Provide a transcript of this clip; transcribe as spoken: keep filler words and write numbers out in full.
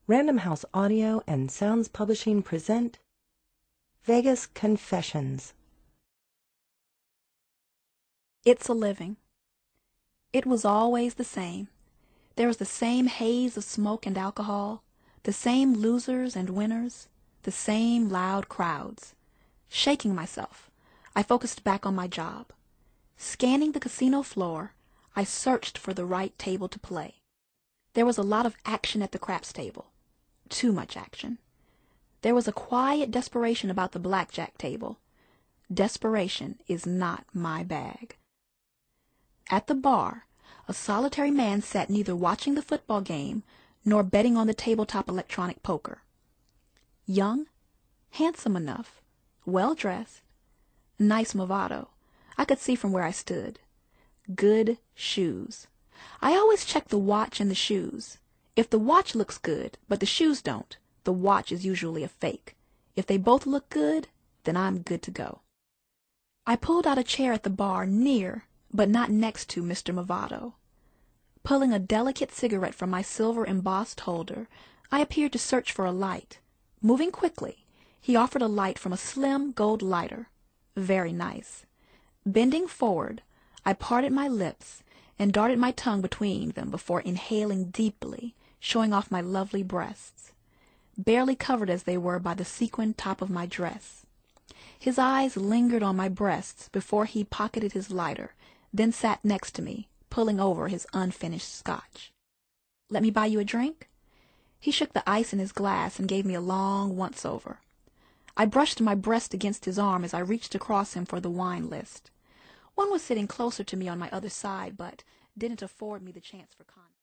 Random House Audio and Sounds Publishing present Vegas Confessions. It's a living. It was always the same. There was the same haze of smoke and alcohol, the same losers and winners, the same loud crowds. Shaking myself, I focused back on my job. Scanning the casino floor, I searched for the right table to play. There was a lot of action at the craps table. Too much action. There was a quiet desperation about the blackjack table. Desperation is not my bag. At the bar, a solitary man sat neither watching the football game nor betting on the tabletop electronic poker. Young, handsome enough, well-dressed, nice Movado, I could see from where I stood. Good shoes. I always check the watch and the shoes. If the watch looks good, but the shoes don't, the watch is usually a fake. If they both look good, then I'm good to go. I pulled out a chair at the bar near, but not next to Mister Movado. Pulling a delicate cigarette from my silver embossed holder, I appeared to search for a light. Moving quickly, he offered a light from a slim gold lighter. Very nice. Bending forward, I parted my lips and darted my tongue between them before inhaling deeply, showing off my lovely breasts, barely covered as they were by the sequined top of my dress. His eyes lingered on my breasts before he pocketed his lighter, then sat next to me, pulling over his unfinished scotch. "Let me buy you a drink?" He shook the ice in his glass and gave me a long once-over. I brushed my breast against his arm as I reached across him for the wine list. One was sitting closer to me on my other side, but didn't afford me the chance for contact.